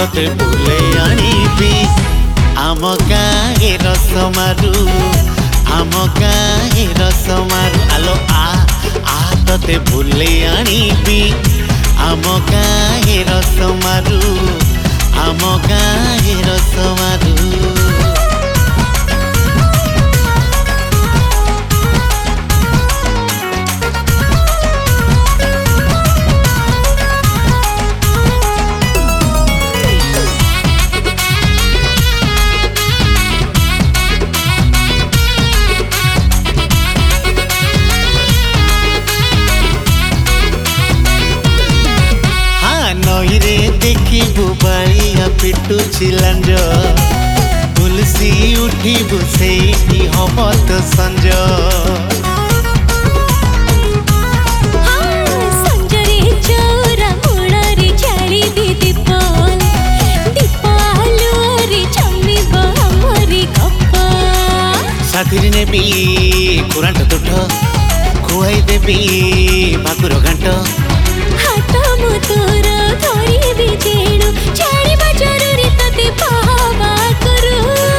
तोते बुले आनिबी आम गाए रसमारू आम गाए रसमारू आलो आ तोते बुले आनिबी आम गाए रसमारू आम गाए रसमारू। नईरे देखिबु बाड़िया पिटु चिलांज तुलसी उठिबु सेठी हब तो संज संजरे चौरा मुड़ारे जाली दी दीप दीप आलुआरे जमिब हमरी गप साथी नेबी कुरांट तुठ खुआई देबी भाकुर घाट हाथ मुतुर धरी बिजेणु जानिबा जरूरी तते पावा करू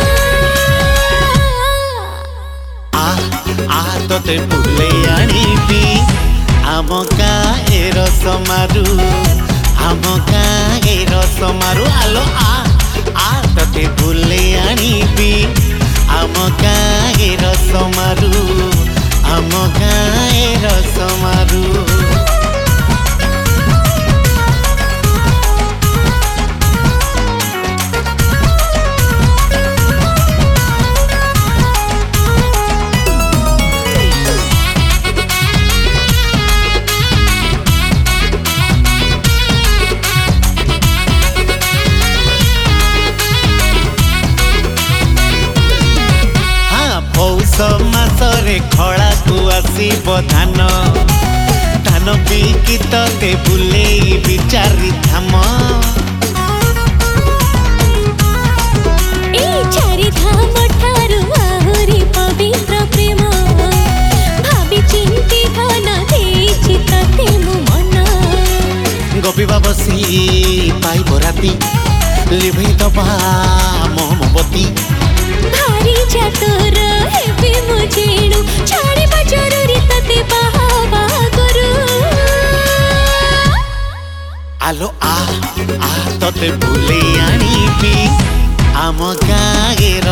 आ तोते बुले आनिबी आम गाए रसमारू आम गाए रसमारू आलो आ तोते बुले आनिबी आम गाए रसमारू आम गाए रसमारू। पौष मासरे खड़ा को आसीब धान धान बिकी ते बुले बिचारी धाम चारि धाम ठारू आहुरी पवित्र प्रेम भावी चिंती धन देछि तते मु मन गपिबा बसी पाइब राति लिभै दबा मोमबती भारी जातुर हेबी मुझेणु छाड़िबा जरूरी तते बाहा करू आलो आ तोते बुले आनिबी आम गाए